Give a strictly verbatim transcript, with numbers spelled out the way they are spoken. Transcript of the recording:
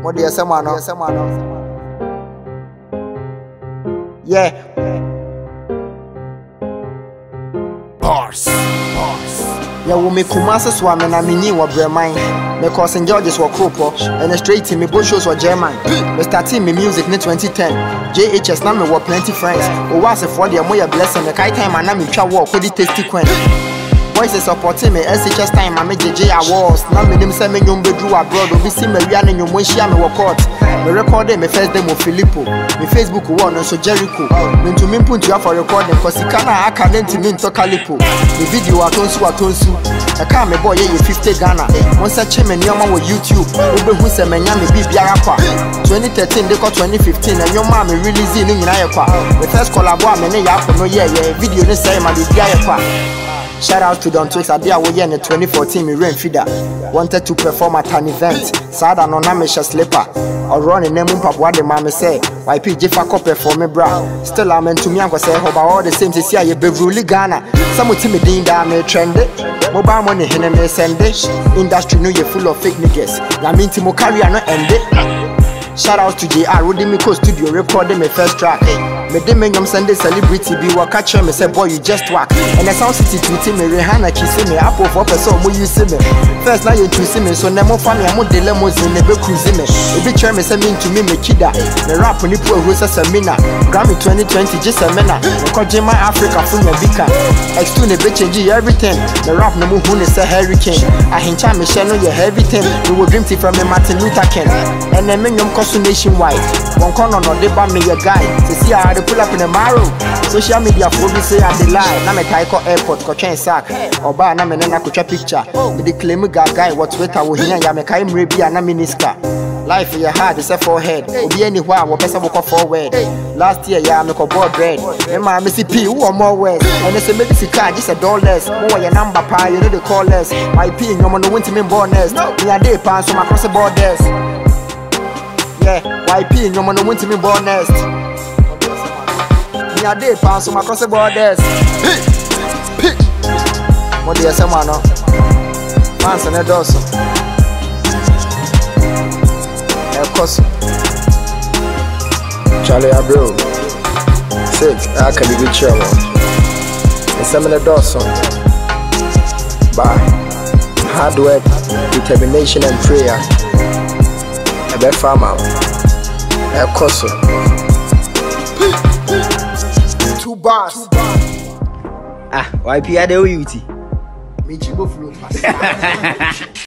What do you say, man? Yeah. Bars. Bars. Yeah, we make Kumasa swam and I mean you were Bremen. Me cousin Georges were Kropo and a straight team, me both shows were German. Me starting me music in twenty ten. J H S now me were plenty friends. Oh, was a for the Moya blessing, the Kai time and I'm in walk with the tasty quen. Voices supporting me, S H S time, I made J J awards. Now me them send me young bedroom abroad, we see me Rihanna and you won't share me work out. Me recorded me first demo Filippo, me Facebook one so Jericho. Me to me put you for recording, cause he can't accident me to Calipo. The video I tonsu I tonsu. I can't me boy yeah fifty Ghana. Once I check me near my YouTube, we who say me nyame be biarapa. twenty thirteen they got twenty fifteen and your mom release in in Ayapa. The first collab me ne yapa no yeah yeah video ne say my be biarapa. Shout out to Don Twix, I did away in twenty fourteen, me rain feeder. Wanted to perform at an event. Sad and on-amisha slipper. Or run in name up what the mommy say. Y P J for copy for me, bra. Still, I'm into me, I'm going to say, about all the same to see you be really Ghana. Some with me, ding down, me trendy. Mobile money, him, me send it. Industry, know you're full of fake niggas. I mean, Timo carry, I not end it. Shout out to J R, who did me co studio recording my first track. Me dem me Sunday celebrity be wa catch me say boy you just whack. And the sound city tweeting me Rihanna kissing me apple for person mo you see me. First now you see me so nemo family am de limousine be cruising me. E be try me say me to me me kida. Me rap ni po ho say semina. Grammy twenty twenty just semina. Ko Jema Africa from me bika. X two ne be change everything. Me rap no mo hu ne say hurricane. I hincha me share no your everything. We will dream tea from me Martin Luther King. And then me nyom nationwide. One corner no dey ban me your guy. To see how they pull up in the marrow. Social media for me say I dey lie. Na me Taiko airport ko train sack. Oba na me na ko picture. Me dey claim me guy what Twitter wo hian ya me kai mrebi na minister. Life in your heart is a forehead. Obi anywhere wo pesa wo forward. Last year ya me ko board bread. Me ma me C P who more words. And they say me this card just a dollars. Mo your number pa you know the callers. Y P nyom no want me bonus. Me a day pan so my cross the borders. Y P no man no want me born nest. Me a day pass so my cross the borders. What do you say, man? Man, say no doso. El coso. Charlie Abro. Sick. I can be with you. It's a minute doso. By hard work, determination, and prayer. A better farmer. El Coso. Two bars. Ah, Y P I D O U T. Me chibo flow.